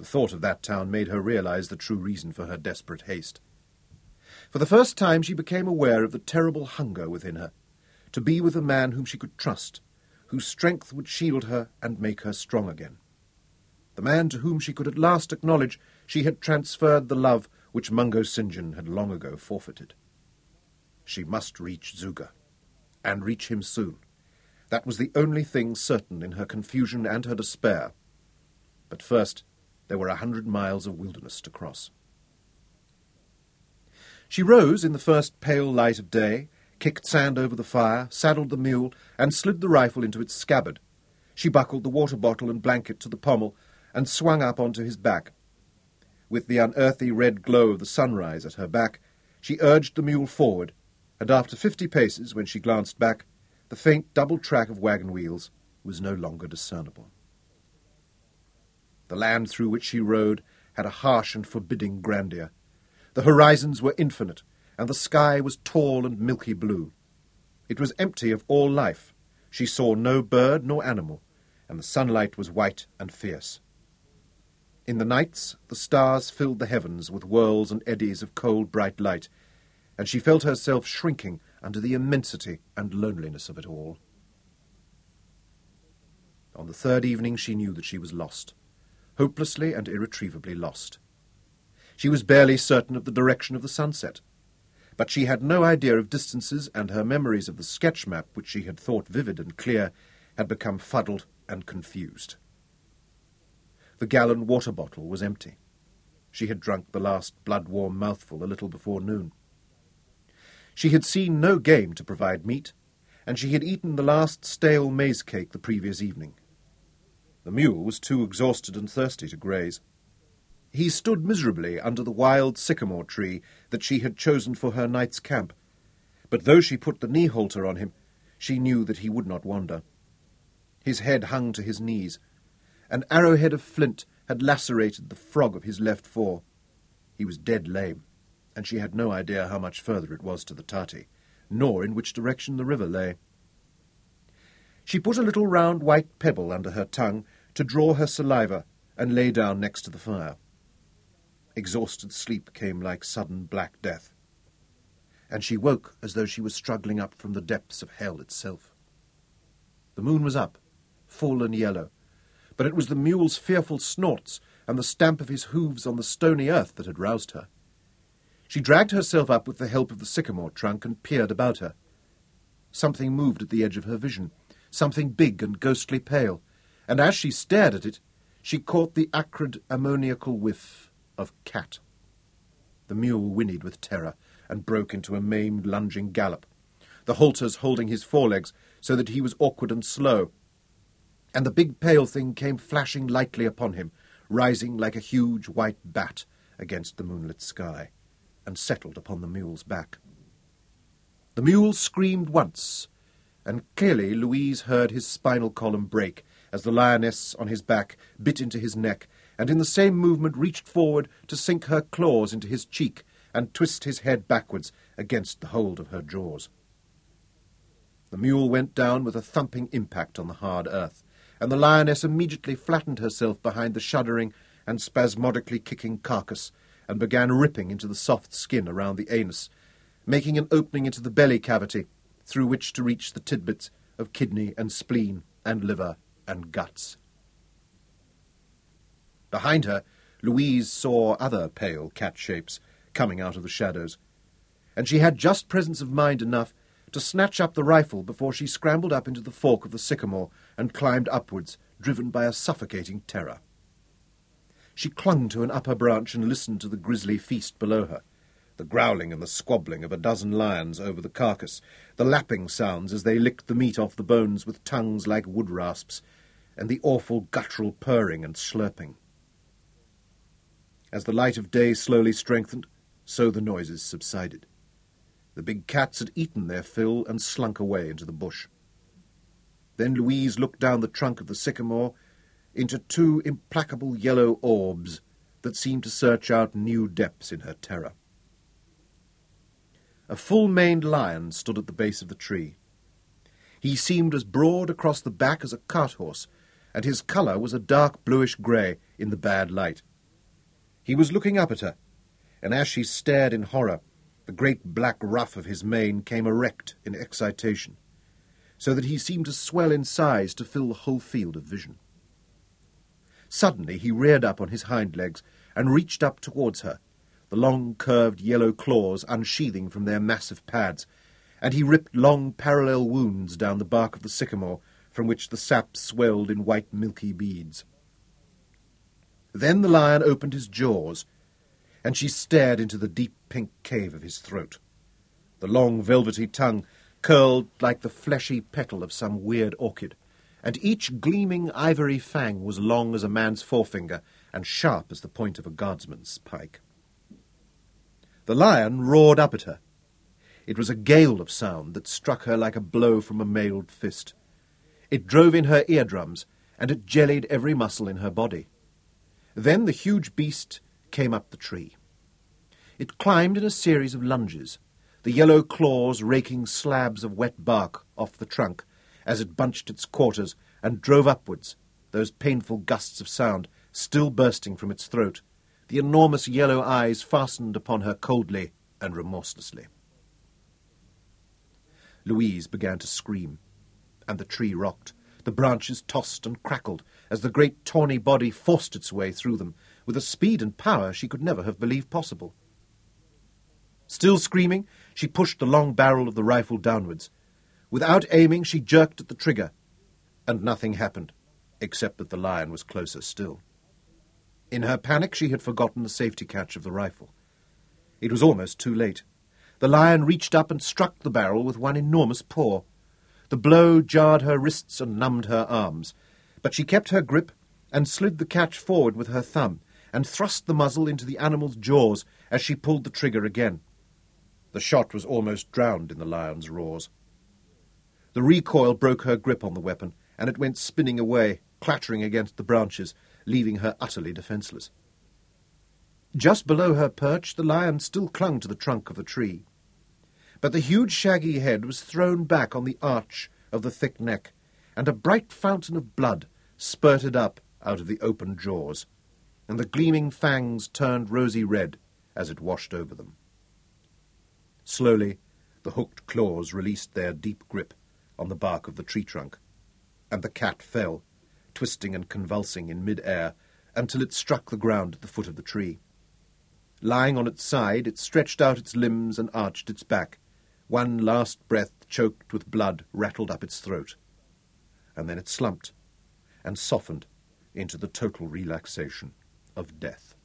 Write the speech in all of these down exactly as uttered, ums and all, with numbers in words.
The thought of that town made her realize the true reason for her desperate haste. For the first time she became aware of the terrible hunger within her, to be with a man whom she could trust, whose strength would shield her and make her strong again. The man to whom she could at last acknowledge she had transferred the love which Mungo St. John had long ago forfeited. She must reach Zuga, and reach him soon. That was the only thing certain in her confusion and her despair. But first, there were a hundred miles of wilderness to cross. She rose in the first pale light of day, kicked sand over the fire, saddled the mule, and slid the rifle into its scabbard. She buckled the water bottle and blanket to the pommel, and swung up onto his back. With the unearthly red glow of the sunrise at her back, she urged the mule forward, and after fifty paces, when she glanced back, the faint double track of wagon wheels was no longer discernible. The land through which she rode had a harsh and forbidding grandeur. The horizons were infinite, and the sky was tall and milky blue. It was empty of all life. She saw no bird nor animal, and the sunlight was white and fierce. In the nights, the stars filled the heavens with whirls and eddies of cold, bright light, and she felt herself shrinking under the immensity and loneliness of it all. On the third evening she knew that she was lost, hopelessly and irretrievably lost. She was barely certain of the direction of the sunset, but she had no idea of distances, and her memories of the sketch map, which she had thought vivid and clear, had become fuddled and confused. The gallon water bottle was empty. She had drunk the last blood-warm mouthful a little before noon. She had seen no game to provide meat, and she had eaten the last stale maize cake the previous evening. The mule was too exhausted and thirsty to graze. He stood miserably under the wild sycamore tree that she had chosen for her night's camp, but though she put the knee halter on him, she knew that he would not wander. His head hung to his knees. An arrowhead of flint had lacerated the frog of his left fore. He was dead lame, and she had no idea how much further it was to the Tati, nor in which direction the river lay. She put a little round white pebble under her tongue to draw her saliva, and lay down next to the fire. Exhausted sleep came like sudden black death, and she woke as though she was struggling up from the depths of hell itself. The moon was up, full and yellow, but it was the mule's fearful snorts and the stamp of his hoofs on the stony earth that had roused her. She dragged herself up with the help of the sycamore trunk and peered about her. Something moved at the edge of her vision, something big and ghostly pale, and as she stared at it, she caught the acrid ammoniacal whiff of cat. The mule whinnied with terror and broke into a maimed, lunging gallop, the halters holding his forelegs so that he was awkward and slow, and the big pale thing came flashing lightly upon him, rising like a huge white bat against the moonlit sky, and settled upon the mule's back. The mule screamed once, and clearly Louise heard his spinal column break as the lioness on his back bit into his neck, and in the same movement reached forward to sink her claws into his cheek and twist his head backwards against the hold of her jaws. The mule went down with a thumping impact on the hard earth, and the lioness immediately flattened herself behind the shuddering and spasmodically kicking carcass, and began ripping into the soft skin around the anus, making an opening into the belly cavity, through which to reach the tidbits of kidney and spleen and liver and guts. Behind her, Louise saw other pale cat shapes coming out of the shadows, and she had just presence of mind enough to snatch up the rifle before she scrambled up into the fork of the sycamore and climbed upwards, driven by a suffocating terror. She clung to an upper branch and listened to the grisly feast below her, the growling and the squabbling of a dozen lions over the carcass, the lapping sounds as they licked the meat off the bones with tongues like wood rasps, and the awful guttural purring and slurping. As the light of day slowly strengthened, so the noises subsided. The big cats had eaten their fill and slunk away into the bush. Then Louise looked down the trunk of the sycamore into two implacable yellow orbs that seemed to search out new depths in her terror. A full-maned lion stood at the base of the tree. He seemed as broad across the back as a cart-horse, and his colour was a dark bluish grey in the bad light. He was looking up at her, and as she stared in horror, the great black ruff of his mane came erect in excitation, so that he seemed to swell in size to fill the whole field of vision. Suddenly he reared up on his hind legs and reached up towards her, the long curved yellow claws unsheathing from their massive pads, and he ripped long parallel wounds down the bark of the sycamore, from which the sap swelled in white milky beads. Then the lion opened his jaws, and she stared into the deep pink cave of his throat. The long velvety tongue curled like the fleshy petal of some weird orchid, and each gleaming ivory fang was long as a man's forefinger and sharp as the point of a guardsman's pike. The lion roared up at her. It was a gale of sound that struck her like a blow from a mailed fist. It drove in her eardrums, and it jellied every muscle in her body. Then the huge beast came up the tree. It climbed in a series of lunges, the yellow claws raking slabs of wet bark off the trunk as it bunched its quarters and drove upwards, those painful gusts of sound still bursting from its throat, the enormous yellow eyes fastened upon her coldly and remorselessly. Louise began to scream, and the tree rocked. The branches tossed and crackled as the great tawny body forced its way through them with a speed and power she could never have believed possible. Still screaming, she pushed the long barrel of the rifle downwards. Without aiming, she jerked at the trigger, and nothing happened, except that the lion was closer still. In her panic, she had forgotten the safety catch of the rifle. It was almost too late. The lion reached up and struck the barrel with one enormous paw. The blow jarred her wrists and numbed her arms, but she kept her grip and slid the catch forward with her thumb and thrust the muzzle into the animal's jaws as she pulled the trigger again. The shot was almost drowned in the lion's roars. The recoil broke her grip on the weapon, and it went spinning away, clattering against the branches, leaving her utterly defenceless. Just below her perch, the lion still clung to the trunk of the tree. But the huge shaggy head was thrown back on the arch of the thick neck, and a bright fountain of blood spurted up out of the open jaws, and the gleaming fangs turned rosy red as it washed over them. Slowly, the hooked claws released their deep grip on the bark of the tree trunk, and the cat fell, twisting and convulsing in mid-air, until it struck the ground at the foot of the tree. Lying on its side, it stretched out its limbs and arched its back. One last breath, choked with blood, rattled up its throat. And then it slumped and softened into the total relaxation of death.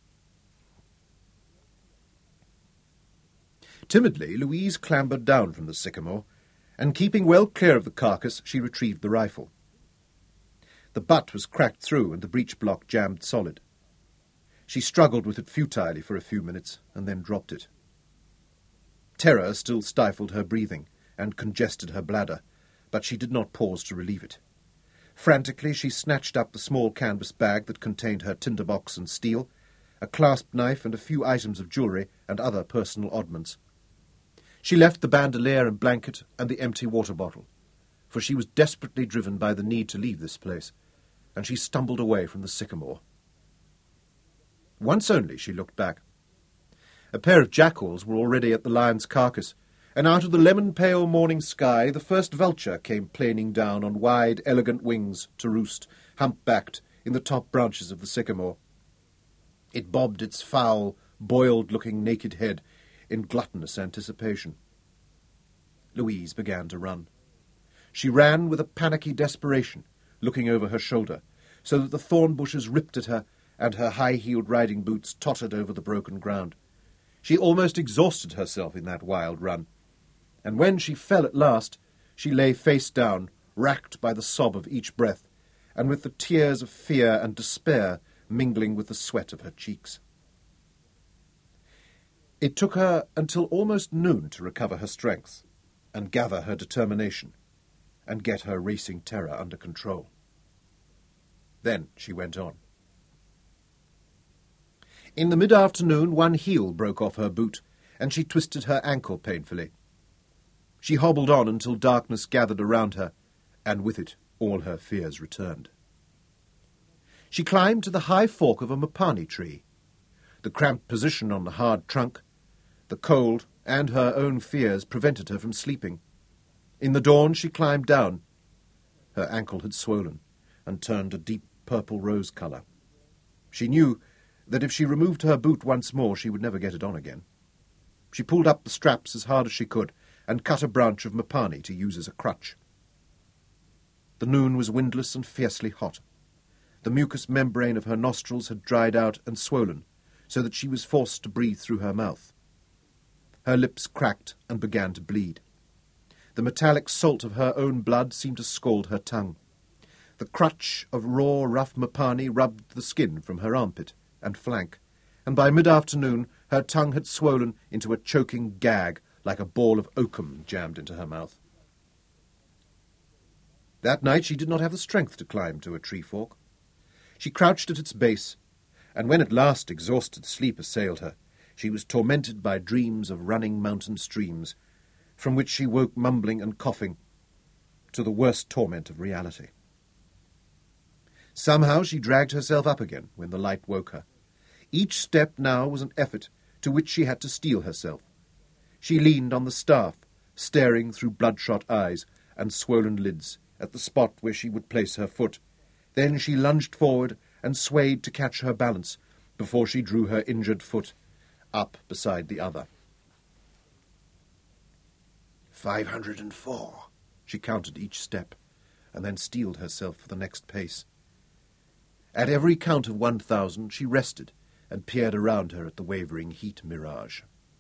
Timidly, Louise clambered down from the sycamore, and keeping well clear of the carcass, she retrieved the rifle. The butt was cracked through and the breech block jammed solid. She struggled with it futilely for a few minutes, and then dropped it. Terror still stifled her breathing and congested her bladder, but she did not pause to relieve it. Frantically, she snatched up the small canvas bag that contained her tinderbox and steel, a clasp knife and a few items of jewellery and other personal oddments. She left the bandolier and blanket and the empty water bottle, for she was desperately driven by the need to leave this place, and she stumbled away from the sycamore. Once only she looked back. A pair of jackals were already at the lion's carcass, and out of the lemon-pale morning sky the first vulture came planing down on wide, elegant wings to roost, hump-backed, in the top branches of the sycamore. It bobbed its foul, boiled-looking naked head in gluttonous anticipation. Louise began to run. She ran with a panicky desperation, looking over her shoulder, so that the thorn bushes ripped at her, and her high-heeled riding boots tottered over the broken ground. She almost exhausted herself in that wild run, and when she fell at last, she lay face down, racked by the sob of each breath, and with the tears of fear and despair mingling with the sweat of her cheeks. It took her until almost noon to recover her strength, and gather her determination, and get her racing terror under control. Then she went on. In the mid-afternoon, one heel broke off her boot, and she twisted her ankle painfully. She hobbled on until darkness gathered around her, and with it all her fears returned. She climbed to the high fork of a mapani tree. The cramped position on the hard trunk, the cold, and her own fears prevented her from sleeping. In the dawn she climbed down. Her ankle had swollen and turned a deep purple rose colour. She knew that if she removed her boot once more she would never get it on again. She pulled up the straps as hard as she could and cut a branch of mapani to use as a crutch. The noon was windless and fiercely hot. The mucous membrane of her nostrils had dried out and swollen, so that she was forced to breathe through her mouth. Her lips cracked and began to bleed. The metallic salt of her own blood seemed to scald her tongue. The crutch of raw, rough mapani rubbed the skin from her armpit and flank, and by mid-afternoon her tongue had swollen into a choking gag like a ball of oakum jammed into her mouth. That night she did not have the strength to climb to a tree fork. She crouched at its base, and when at last exhausted sleep assailed her, she was tormented by dreams of running mountain streams, from which she woke mumbling and coughing, to the worst torment of reality. Somehow she dragged herself up again when the light woke her. Each step now was an effort to which she had to steel herself. She leaned on the staff, staring through bloodshot eyes and swollen lids at the spot where she would place her foot. Then she lunged forward and swayed to catch her balance before she drew her injured foot up beside the other. Five hundred and four. She counted each step, and then steeled herself for the next pace. At every count of one thousand she rested and peered around her at the wavering heat mirage.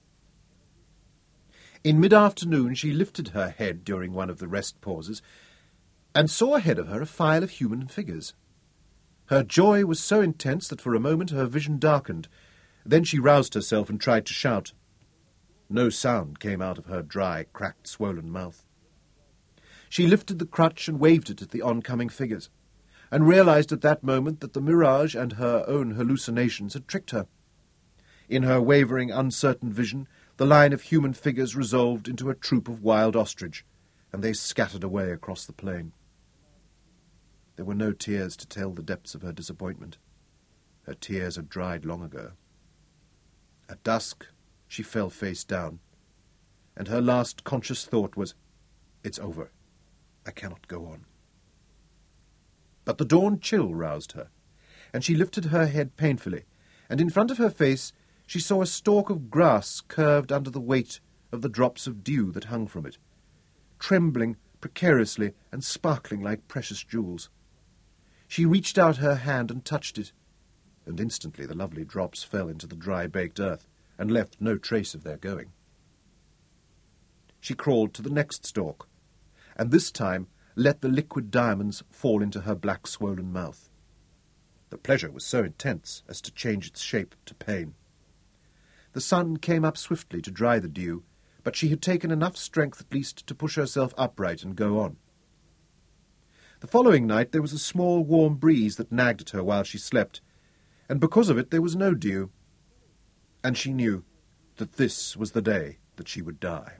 In mid-afternoon she lifted her head during one of the rest pauses and saw ahead of her a file of human figures. Her joy was so intense that for a moment her vision darkened. Then she roused herself and tried to shout. No sound came out of her dry, cracked, swollen mouth. She lifted the crutch and waved it at the oncoming figures, and realized at that moment that the mirage and her own hallucinations had tricked her. In her wavering, uncertain vision, the line of human figures resolved into a troop of wild ostrich, and they scattered away across the plain. There were no tears to tell the depths of her disappointment. Her tears had dried long ago. At dusk, she fell face down, and her last conscious thought was, "It's over. I cannot go on." But the dawn chill roused her, and she lifted her head painfully, and in front of her face she saw a stalk of grass curved under the weight of the drops of dew that hung from it, trembling precariously and sparkling like precious jewels. She reached out her hand and touched it, and instantly the lovely drops fell into the dry baked earth and left no trace of their going. She crawled to the next stalk, and this time let the liquid diamonds fall into her black swollen mouth. The pleasure was so intense as to change its shape to pain. The sun came up swiftly to dry the dew, but she had taken enough strength at least to push herself upright and go on. The following night there was a small warm breeze that nagged at her while she slept, and because of it there was no dew, and she knew that this was the day that she would die.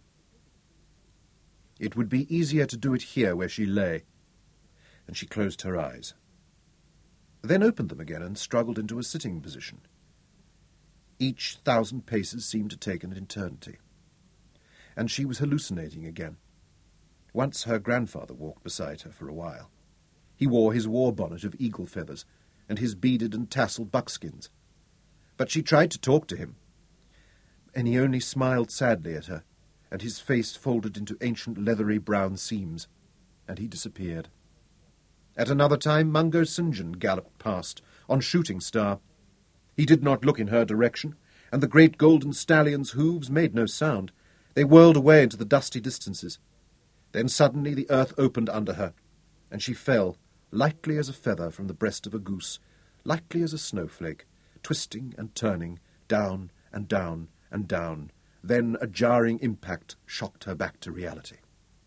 It would be easier to do it here where she lay, and she closed her eyes, then opened them again and struggled into a sitting position. Each thousand paces seemed to take an eternity, and she was hallucinating again. Once her grandfather walked beside her for a while. He wore his war bonnet of eagle feathers and his beaded and tasselled buckskins. But she tried to talk to him, and he only smiled sadly at her, and his face folded into ancient leathery brown seams, and he disappeared. At another time Mungo St. John galloped past, on Shooting Star. He did not look in her direction, and the great golden stallion's hooves made no sound. They whirled away into the dusty distances. Then suddenly the earth opened under her, and she fell, lightly as a feather from the breast of a goose, lightly as a snowflake, twisting and turning, down and down and down. Then a jarring impact shocked her back to reality.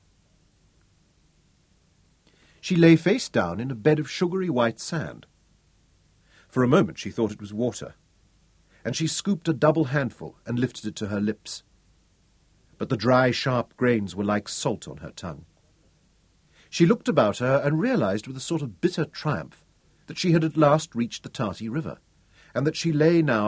She lay face down in a bed of sugary white sand. For a moment she thought it was water, and she scooped a double handful and lifted it to her lips. But the dry, sharp grains were like salt on her tongue. She looked about her and realized with a sort of bitter triumph that she had at last reached the Tati River, and that she lay now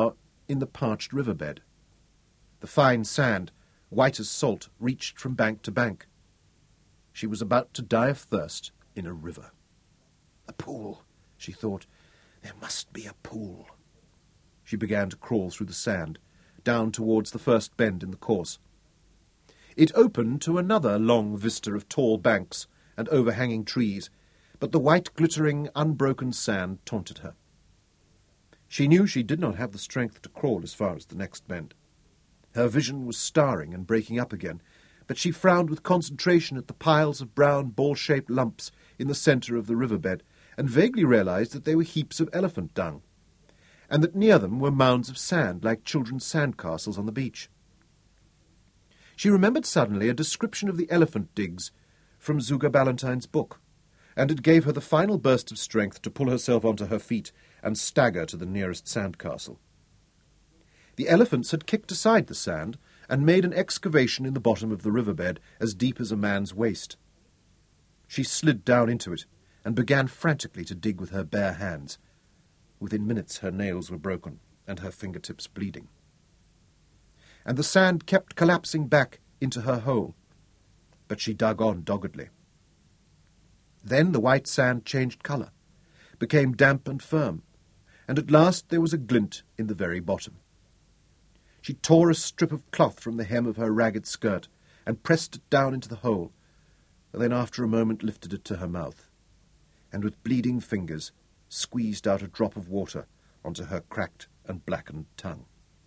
in the parched riverbed. The fine sand, white as salt, reached from bank to bank. She was about to die of thirst in a river. A pool, she thought. There must be a pool. She began to crawl through the sand, down towards the first bend in the course. It opened to another long vista of tall banks and overhanging trees, but the white, glittering, unbroken sand taunted her. She knew she did not have the strength to crawl as far as the next bend. Her vision was starring and breaking up again, but she frowned with concentration at the piles of brown, ball-shaped lumps in the centre of the riverbed, and vaguely realized that they were heaps of elephant dung, and that near them were mounds of sand like children's sandcastles on the beach. She remembered suddenly a description of the elephant digs from Zuga Ballantyne's book, and it gave her the final burst of strength to pull herself onto her feet and stagger to the nearest sandcastle. The elephants had kicked aside the sand and made an excavation in the bottom of the riverbed as deep as a man's waist. She slid down into it and began frantically to dig with her bare hands. Within minutes her nails were broken and her fingertips bleeding. And the sand kept collapsing back into her hole, but she dug on doggedly. Then the white sand changed colour, became damp and firm, and at last there was a glint in the very bottom. She tore a strip of cloth from the hem of her ragged skirt and pressed it down into the hole, and then after a moment lifted it to her mouth, and with bleeding fingers squeezed out a drop of water onto her cracked and blackened tongue.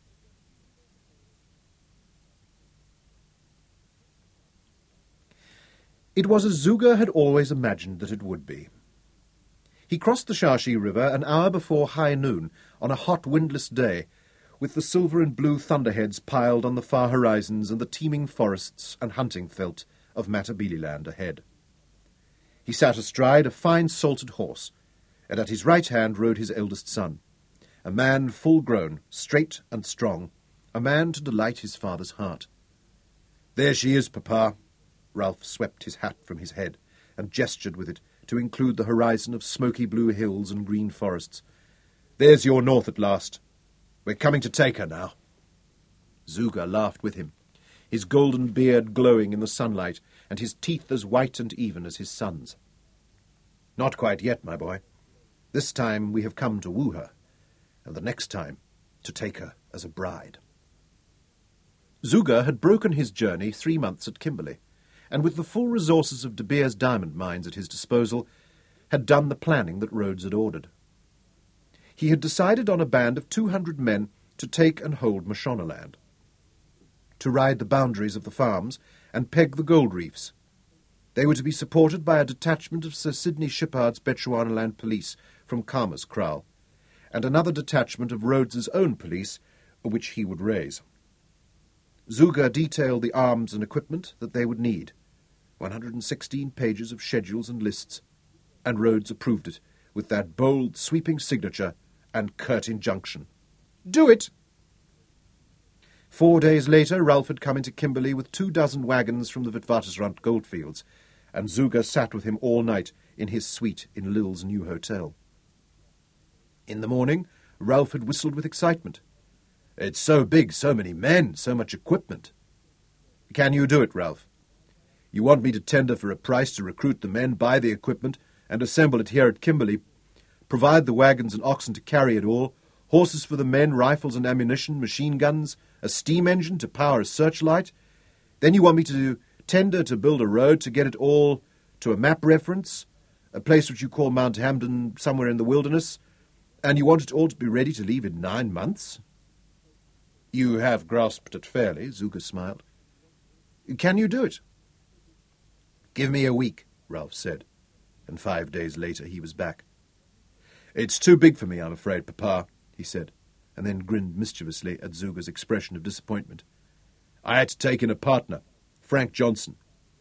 It was as Zuga had always imagined that it would be. He crossed the Shashi River an hour before high noon on a hot, windless day, with the silver and blue thunderheads piled on the far horizons and the teeming forests and hunting veldt of Matabeleland ahead. He sat astride a fine salted horse, and at his right hand rode his eldest son, a man full-grown, straight and strong, a man to delight his father's heart. "There she is, Papa." Ralph swept his hat from his head and gestured with it to include the horizon of smoky blue hills and green forests. "There's your north at last. We're coming to take her now." Zuga laughed with him, his golden beard glowing in the sunlight and his teeth as white and even as his son's. "Not quite yet, my boy. This time we have come to woo her, and the next time to take her as a bride." Zuga had broken his journey three months at Kimberley, and with the full resources of De Beers diamond mines at his disposal, had done the planning that Rhodes had ordered. He had decided on a band of two hundred men to take and hold Mashonaland, to ride the boundaries of the farms and peg the gold reefs. They were to be supported by a detachment of Sir Sidney Shippard's Bechuanaland police from Khama's kraal, and another detachment of Rhodes's own police, which he would raise. Zuga detailed the arms and equipment that they would need, one hundred and sixteen pages of schedules and lists, and Rhodes approved it with that bold, sweeping signature and curt injunction. "Do it!" Four days later, Ralph had come into Kimberley with two dozen wagons from the Witwatersrand goldfields, and Zuga sat with him all night in his suite in Lil's new hotel. In the morning, Ralph had whistled with excitement. "It's so big, so many men, so much equipment." "Can you do it, Ralph? You want me to tender for a price to recruit the men, buy the equipment, and assemble it here at Kimberley, provide the wagons and oxen to carry it all, horses for the men, rifles and ammunition, machine guns, a steam engine to power a searchlight. Then you want me to tender to build a road to get it all to a map reference, a place which you call Mount Hampden somewhere in the wilderness, and you want it all to be ready to leave in nine months?" "You have grasped it fairly," Zuga smiled. "Can you do it?" "Give me a week," Ralph said, and five days later he was back. "It's too big for me, I'm afraid, Papa," he said, and then grinned mischievously at Zuga's expression of disappointment. "I had to take in a partner, Frank Johnson."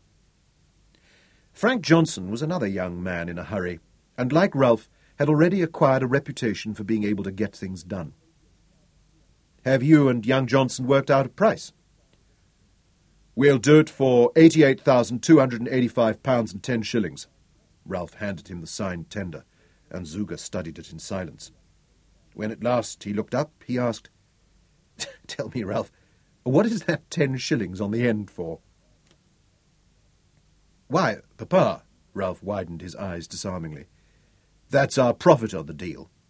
Frank Johnson was another young man in a hurry, and like Ralph, had already acquired a reputation for being able to get things done. "Have you and young Johnson worked out a price?" "We'll do it for eighty-eight thousand two hundred and eighty-five pounds and ten shillings. Ralph handed him the signed tender, and Zuga studied it in silence. When at last he looked up, he asked, Tell me, Ralph, what is that ten shillings on the end for? Why, Papa, Ralph widened his eyes disarmingly, that's our profit on the deal.